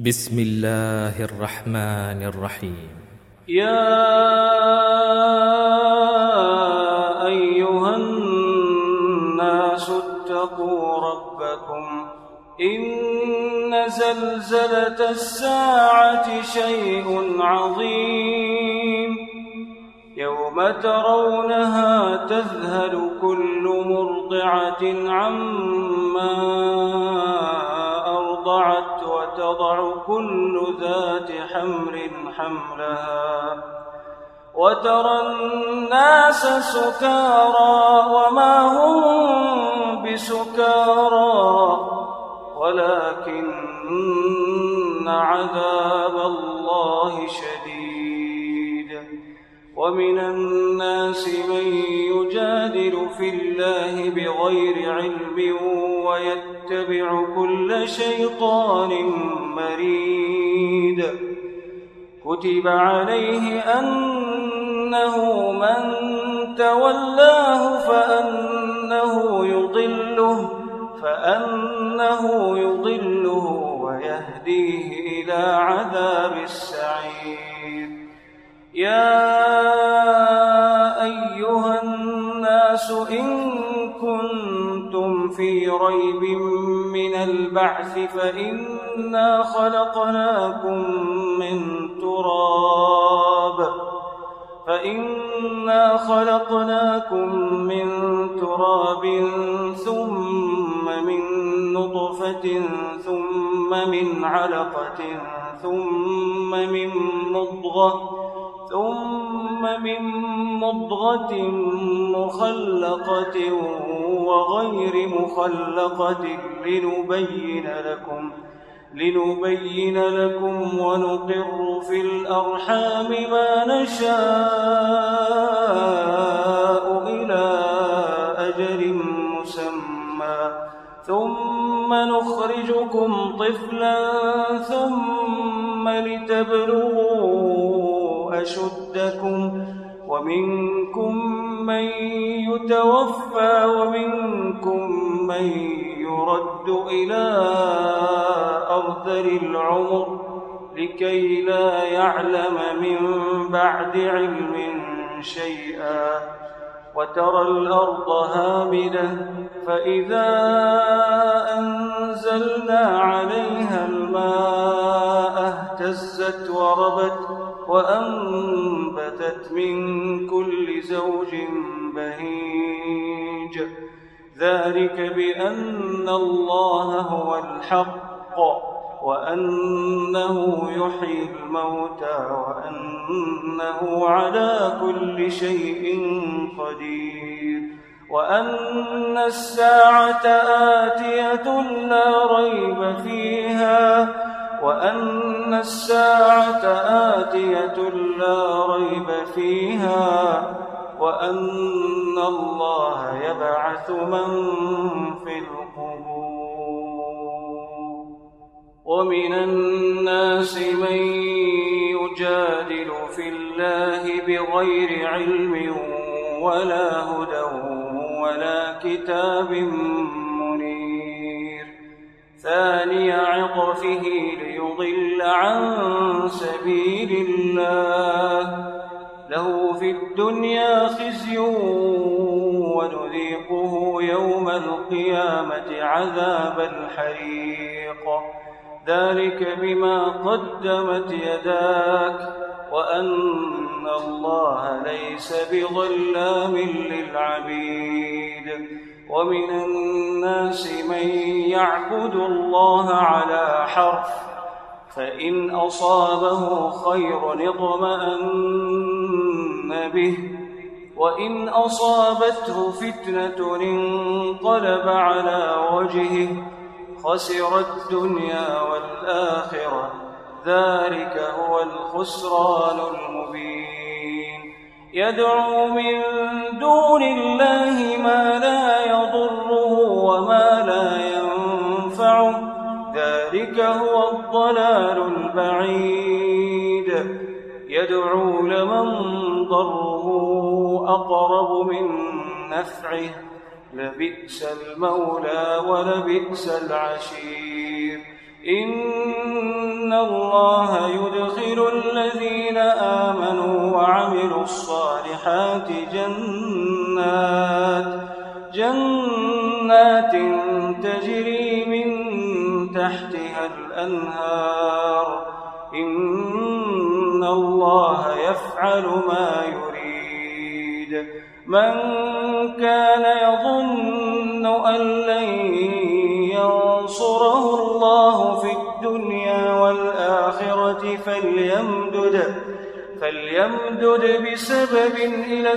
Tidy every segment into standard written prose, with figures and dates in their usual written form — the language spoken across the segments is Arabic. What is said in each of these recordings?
بسم الله الرحمن الرحيم. يا أيها الناس اتقوا ربكم إن زلزلة الساعة شيء عظيم يوم ترونها تذهل كل مرضعة عما أرضعت وتضع كل ذات حمل حملها وترى الناس سكارى وما هم بسكارى ولكن عذاب الله شديد. ومن الناس من يجادل في الله بغير علم ويتبع كل شيطان مريد. كتب عليه أنه من تولاه فأنه يضله ويهديه إلى عذاب السعير. يا أيها الناس إن كنتم في ريب من البعث فإنا خلقناكم من تراب ثم من نطفة ثم من علقة ثم من مضغة مخلقة وغير مخلقة لنبين لكم ونقر في الأرحام ما نشاء إلى أجل مسمى ثم نخرجكم طفلا ثم لتبلغوا أشدكم ومنكم من يتوفى ومنكم من يرد إلى أرذل العمر لكي لا يعلم من بعد علم شيئا. وترى الأرض هامدة فإذا أنزلنا عليها الماء اهتزت وربت وأنبتت من كل زوج بهيج. ذلك بأن الله هو الحق وأنه يحيي الموتى وأنه على كل شيء قدير وأن الساعة آتية لا ريب فيها وأن الله يبعث من في القبور. ومن الناس من يجادل في الله بغير علم ولا هدى ولا كتاب منير. ثاني عطفه ليضل عن سبيل الله له في الدنيا خزي ونذيقه يوم القيامة عذاب الحريق. ذلك بما قدمت يداك وأن الله ليس بظلام للعبيد. ومن الناس من يعبد الله على حرف فإن أصابه خير اطمأن به وإن أصابته فتنة انقلب على وجهه خسر الدنيا والآخرة. ذلك هو الخسران المبين. يدعو من دون الله ما لا يضره وما لا ينفعه ذلك هو الضلال البعيد. يدعو لمن ضره أقرب من نفعه لبئس المولى ولبئس العشير. إن الله يدخل الذين آمنوا وعملوا الصالحات جنات تجري من تحتها الأنهار إن الله يفعل ما يريد. من كان يظن أن لن ينصره الله في الدنيا والآخرة فليمدد بسبب إلى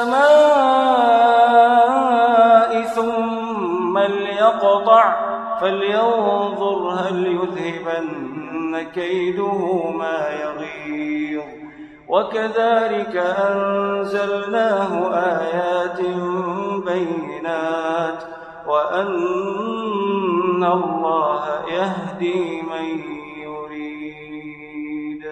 السماء ثم ليقطع فلينظر هل يذهبن كيده ما يغيظ. وكذلك أنزلناه آيات بينات وأن الله يهدي من يريد.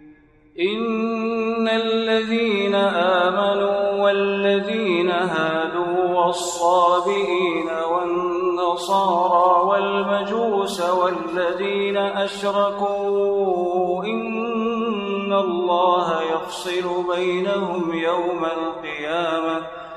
إن الذين آمنوا والذين هادوا والصابئين والنصارى والمجوس والذين أشركوا إن الله يفصل بينهم يوم القيامة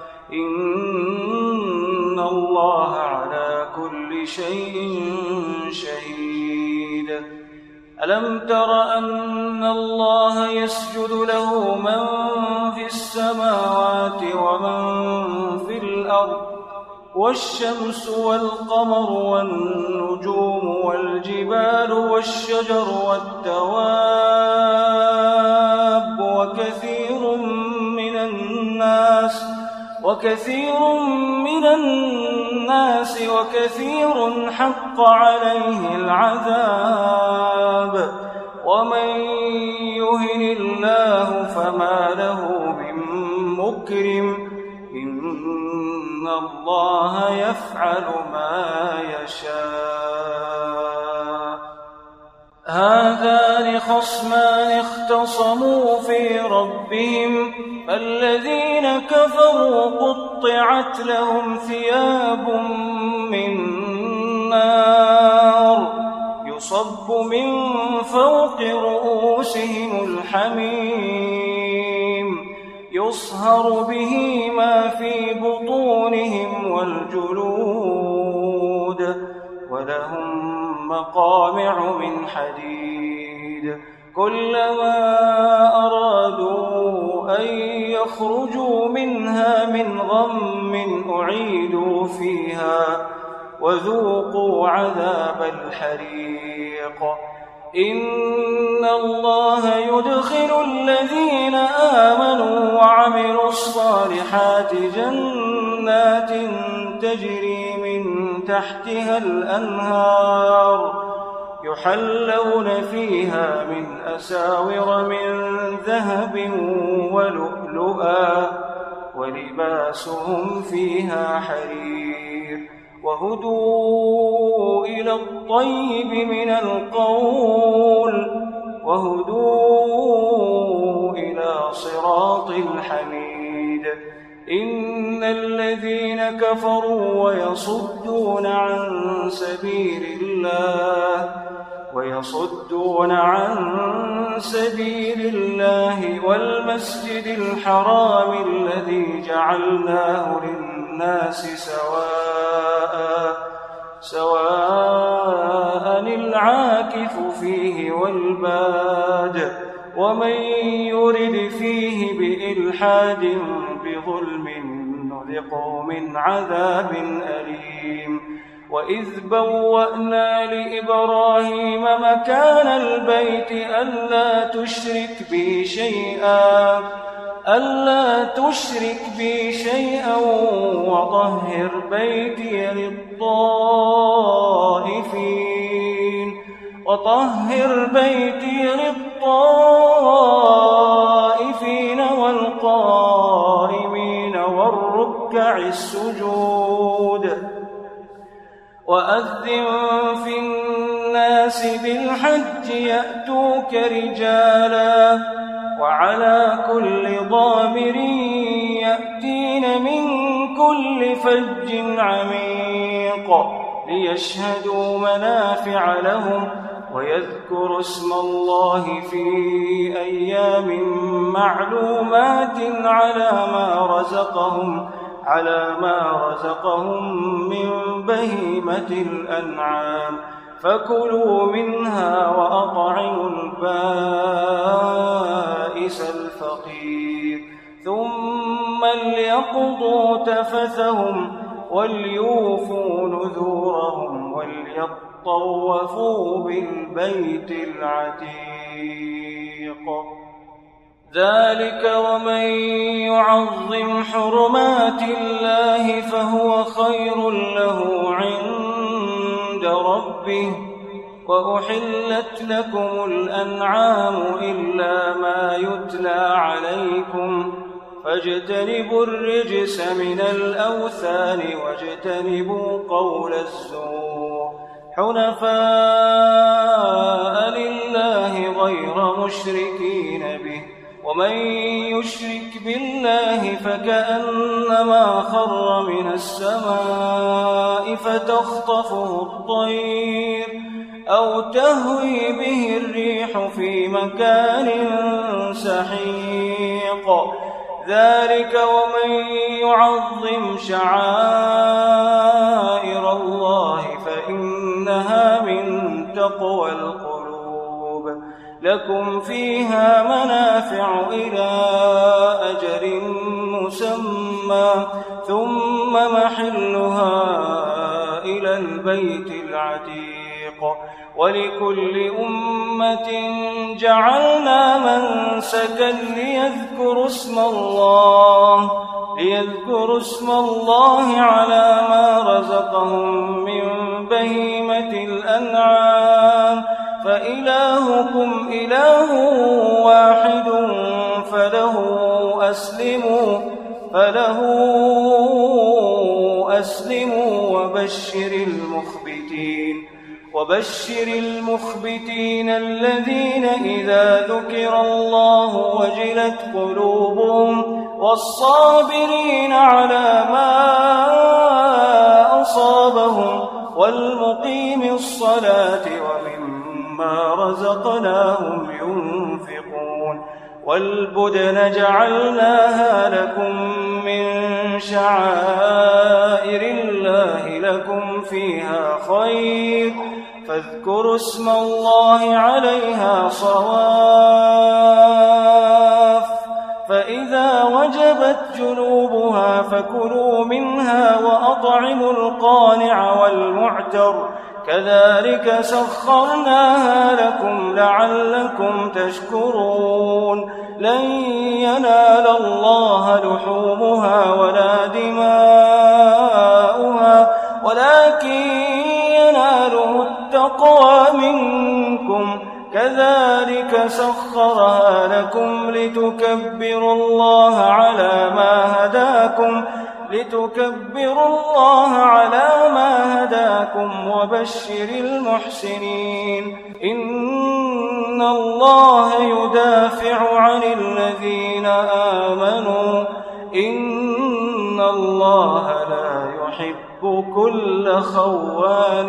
إن الله على كل شيء شهيد. ألم تر أن الله يسجد له من في السماوات ومن في الأرض والشمس والقمر والنجوم والجبال والشجر والدواب وكثير حق عليه العذاب. ومن يهن الله فما له من مكرم إن الله يفعل ما يشاء. هذان خصمان اختصموا في ربهم فالذين كفروا قطعت لهم ثياب من نار يصب من فوق رؤوسهم الحميم يصهر به ما في بطونهم والجلود ولهم مقامع من حديد. كلما أرادوا أن يخرجوا منها من غم أعيدوا فيها وذوقوا عذاب الحريق. إن الله يدخل الذين آمنوا وعملوا الصالحات جنات تجري من تحتها الأنهار يحلون فيها من أساور من ذهب ولؤلؤا ولباسهم فيها حرير وهدوا إلى الطيب من القول وهدوا إلى صراط الحميد. إن الذين كفروا ويصدون عن سبيل الله والمسجد الحرام الذي جعلناه للناس سواء العاكف فيه والباد ومن يرد فيه بإلحاد بظلم نذقه من عذاب أليم. وإذ بوأنا لإبراهيم مكان البيت ألا تشرك بي شيئا وطهر بيتي للطائفين والقائمين والركع السجود. وأذن في الناس بالحج يأتوك رجالا وعلى كل ضامر يأتين من كل فج عميق ليشهدوا منافع لهم ويذكر اسم الله في أيام معلومات على ما رزقهم من بهيمة الأنعام فكلوا منها وأطعموا البائس الفقير ثم ليقضوا تفثهم وليوفوا نذورهم وليطوفوا بالبيت العتيق. ذلك ومن يعظم حرمات الله فهو خير له عند ربه. وأحلت لكم الأنعام إلا ما يتلى عليكم فاجتنبوا الرجس من الأوثان واجتنبوا قول الزور حنفاء لله غير مشركين به ومن يشرك بالله فكأنما خر من السماء فتخطفه الطير أو تهوي به الريح في مكان سحيق. ذلك ومن يعظم شعائر الله فإنها من تقوى القلوب. لكم فيها منافع إلى أجل مسمى ثم محلها إلى البيت العتيق. ولكل أمة جعلنا منسكا ليذكروا اسم الله على ما رزقهم من بهيمة الأنعام فإلهكم إله واحد فله أسلموا وبشر المخبتين الذين إذا ذكر الله وجلت قلوبهم والصابرين على ما أصابهم والمقيم الصلاة ومما رزقناهم ينفقون. والبدن جعلناها لكم من شعائر الله لكم فيها خير فاذكروا اسم الله عليها صواف فإذا وجبت جنوبها فكلوا منها وأطعموا القانع والمعتر كذلك سخرناها لكم لعلكم تشكرون. لن ينال الله لحومها ولا دماؤها ولكن يناله التقوى منكم كذلك سخرها لكم لتكبروا الله على ما هداكم وبشر المحسنين. إن الله يدافع عن الذين آمنوا إن الله لا يحب كل خوان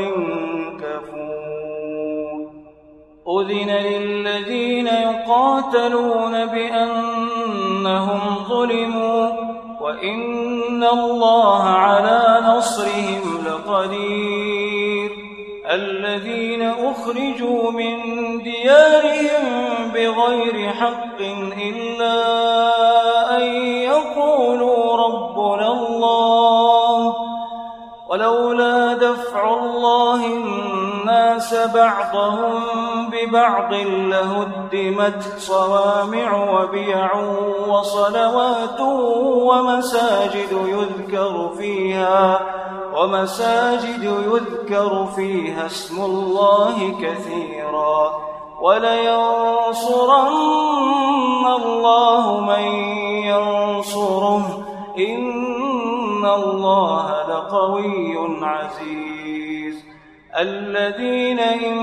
كفور. أذن للذين يقاتلون بأنهم ظلموا وإن الله على نصرهم لقدير. الذين أخرجوا من ديارهم بغير حق إلا أن يقولوا ربنا الله ولولا دفع الله الناس بعضهم ببعض لهدمت صوامع وبيع وصلوات ومساجد يذكر فيها اسم الله كثيرا ولينصرن الله من ينصره إن الله لقوي عزيز. الذين إن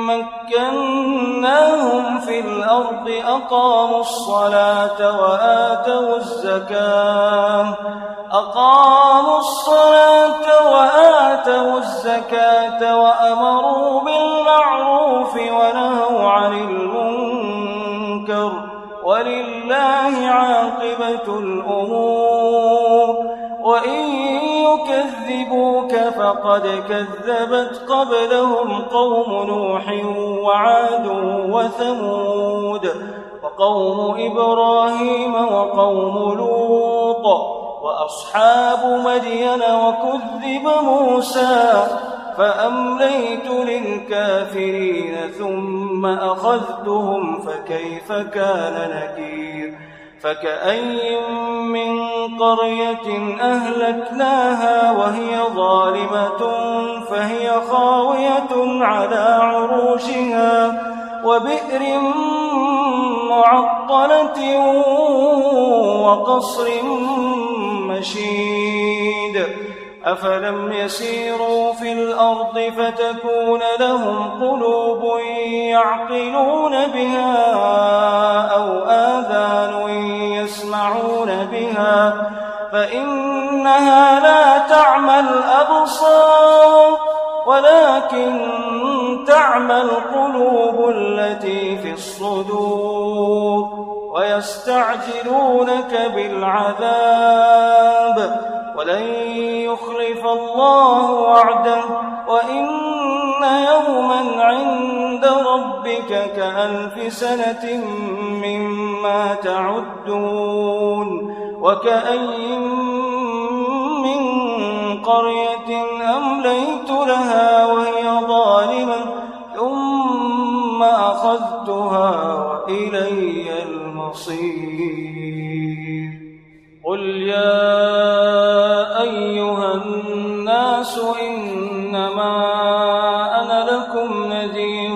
مكناهم في الأرض أقاموا الصلاة وآتوا الزكاة وأمروا بالمعروف عاقبة الأمور وإن يكذبوك فقد كذبت قبلهم قوم نوح وعاد وثمود وقوم إبراهيم وقوم لوط وأصحاب مدين وكذب موسى فأمليت للكافرين ثم أخذتهم فكيف كان نكير فكأي من قرية أهلكناها وهي ظالمة فهي خاوية على عروشها وبئر معطلة وقصر مشيد أفلم يسيروا في الأرض فتكون لهم قلوب يعقلون بها أو آذان يسمعون بها فإنها لا تعمى الأبصار ولكن تعمى القلوب التي في الصدور ويستعجلونك بالعذاب ولن يخلف الله وعده وإن يوما عند ربك كألف سنة مما تعدون وكأي من قرية أمليت لها وهي ظالمة ثم أخذتها وإلي المصير قل يا أيها الناس إنما أنا لكم نذير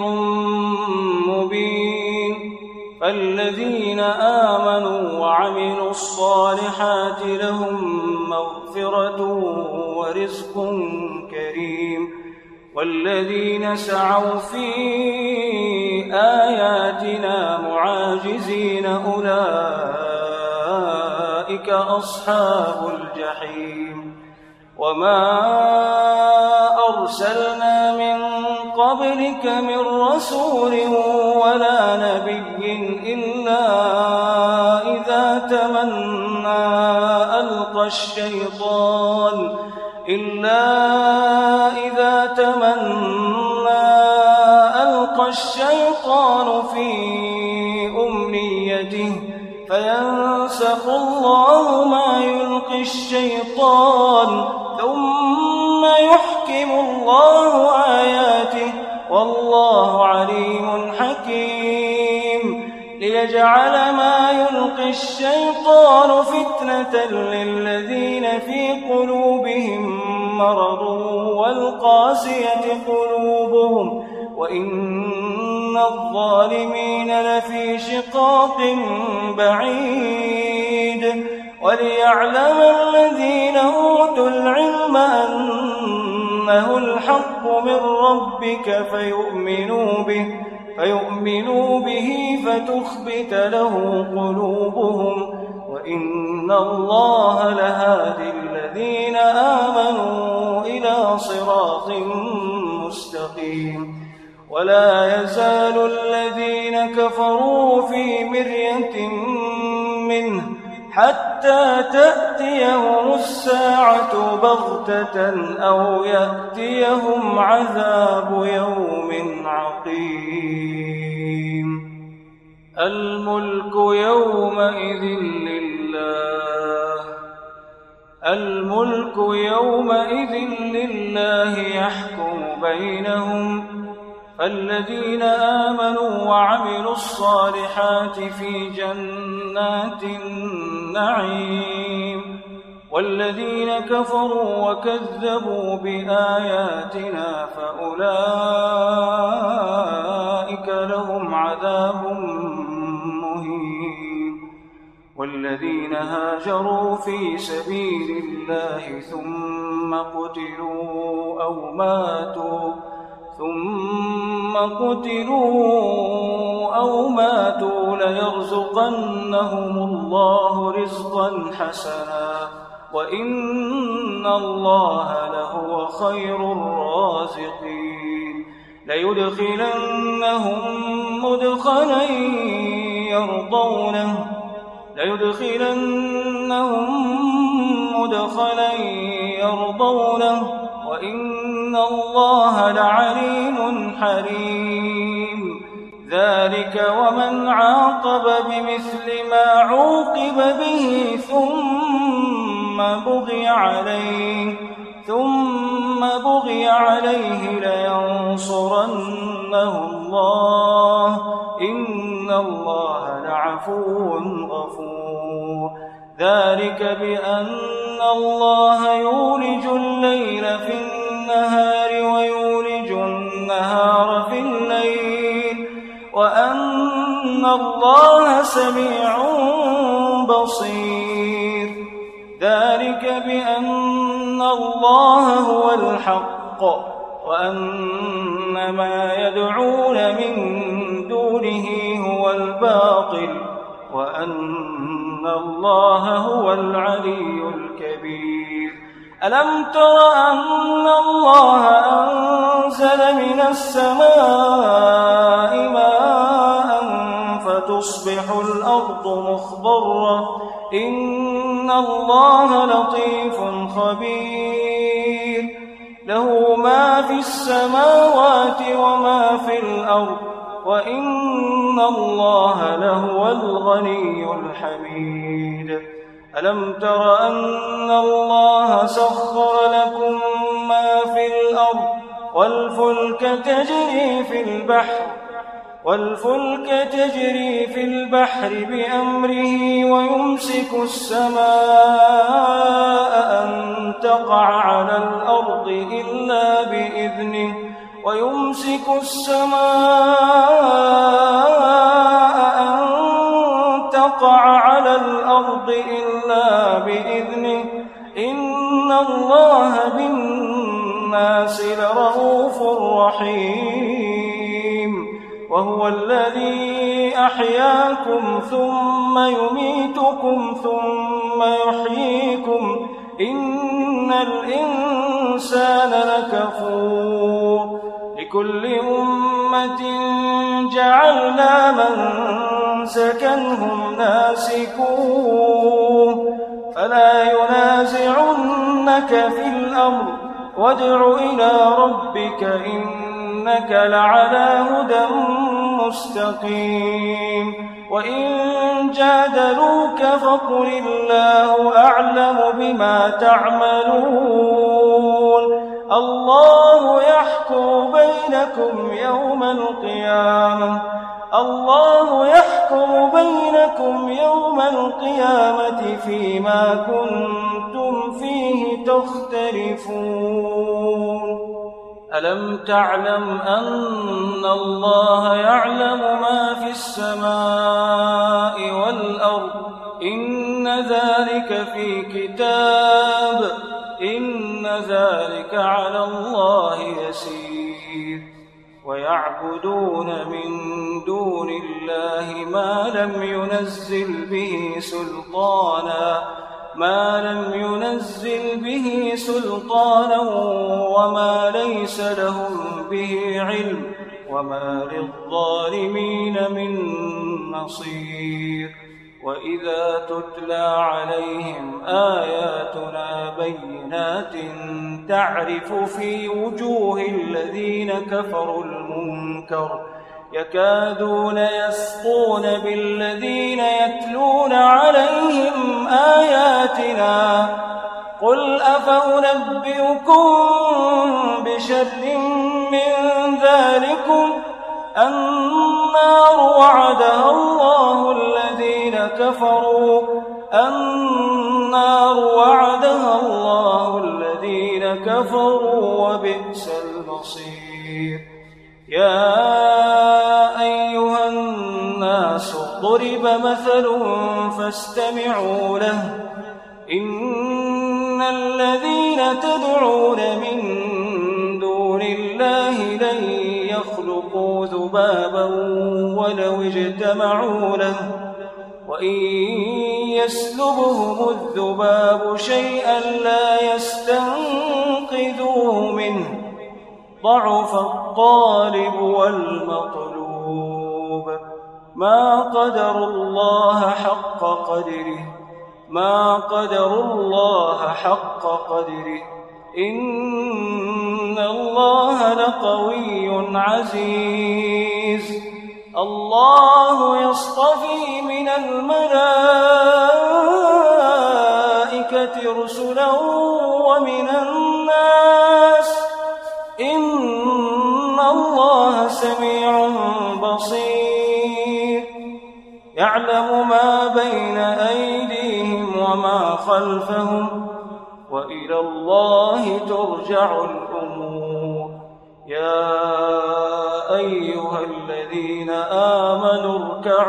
مبين فالذين آمنوا وعملوا الصالحات لهم مغفرة ورزق كريم والذين سعوا في آياتنا معاجزين أولئك أصحاب الجحيم وما أرسلنا من قبلك من رسول ولا نبي إلا إذا تمنى ألقى الشيطان في أمنيته فينسخ الله ما يلقي الشيطان ثم يحكم الله آياته والله عليم حكيم ليجعل ما يلقي الشيطان فتنة للذين في قلوبهم مرض والقاسية قلوبهم وإن الظالمين لفي شقاق بعيد وليعلم الذين أوتوا العلم أنه الحق من ربك فيؤمنوا به فتخبت له قلوبهم وإن الله لهادي الذين آمنوا إلى صراط مستقيم ولا يزال الذين كفروا في مرية منه حتى تأتيهم الساعة بغتة أو يأتيهم عذاب يوم عقيم الملك يومئذ لله يحكم بينهم فالذين آمنوا وعملوا الصالحات في جنات النعيم والذين كفروا وكذبوا بآياتنا فأولئك لهم عذاب مهين والذين هاجروا في سبيل الله ثم قتلوا أو ماتوا ليرزقنهم الله رزقا حسنا وإن الله لهو خير الرازقين ليدخلنهم مدخلا ليدخلنهم مدخلا يرضونه وإن الله لعليم حليم ذلك ومن عاقب بمثل ما عوقب به ثم بغي عليه لينصرنه الله إن الله لعفو غفور ذلك بأن الله يولج الليل في النهار ويولج النهار في الليل وأن الله سميع بصير ذلك بأن الله هو الحق وأن ما يدعون من دونه هو الباطل وأن الله هو العلي الكبير ألم تر أن الله أنزل من السماء ماء فتصبح الأرض مخضرة إن الله لطيف خبير له ما في السماوات وما في الأرض وإن الله لهو الغني الحميد ألم تر أن الله سخر لكم ما في الأرض والفلك تجري في البحر بأمره ويمسك السماء أن تقع على الأرض إلا بإذنه إن الله بالناس لرءوف رحيم وهو الذي أحياكم ثم يميتكم ثم يحييكم إن الإنسان لكفور لكل أمة جعلنا منسكا هم ناسكوه فلا ينازعنك في الأمر وادع إلى ربك إنك لعلى هدى مستقيم وإن جادلوك فقل الله أعلم بما تعملون الله يحكم بينكم يوم القيامة فيما كنتم فيه تختلفون ألم تعلم أن الله يعلم ما في السماء والأرض إن ذلك في كتاب إن ذلك على الله يسير ويعبدون من دون الله ما لم ينزل به سلطانا وما ليس لهم به علم وما للظالمين من نصير وإذا تتلى عليهم آياتنا بينات تعرف في وجوه الذين كفروا المنكر يكادون يسطون بالذين يتلون عليهم آياتنا قل أفأنبئكم بشر من ذلكم النار وعدها الله الذين كفروا وبئس المصير يا أيها الناس ضرب مثل فاستمعوا له إن الذين تدعون من دون الله لن يخلقوا ذبابا ولو اجتمعوا له وإن يسلبهم الذباب شيئا لا يستنقذوه منه ضعف الطالب والمطلوب ما قدروا الله حق قدره إن الله لقوي عزيز. الله يصطفي من الملائكة رسلا ومن الناس إن الله سميع بصير. يعلم ما بين أيديهم وما خلفهم وإلى الله ترجع الأمور. يا أيها الذين آمنوا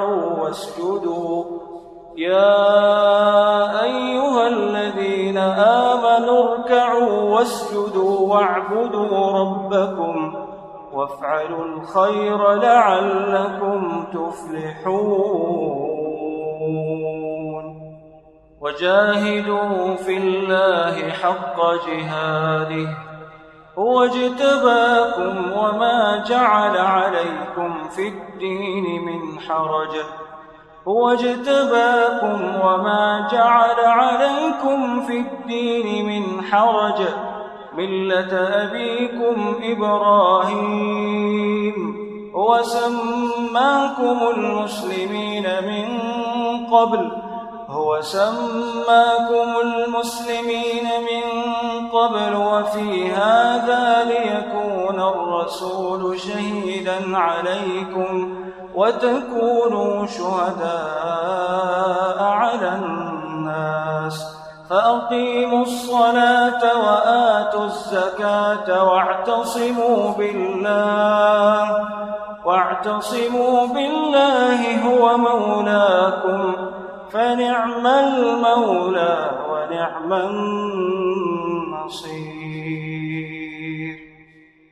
اركعوا واسجدوا واعبدوا ربكم وافعلوا الخير لعلكم تفلحون. وجاهدوا في الله حق جهاده هو اجتباكم وما جعل عليكم في الدين من حرج ملة أبيكم إبراهيم هو سماكم المسلمين من قبل وفي هذا ليكون الرسول شهيدا عليكم وتكونوا شهداء على الناس. فأقيموا الصلاة وآتوا الزكاة واعتصموا بالله هو مولاكم فنعم المولى ونعم النصير.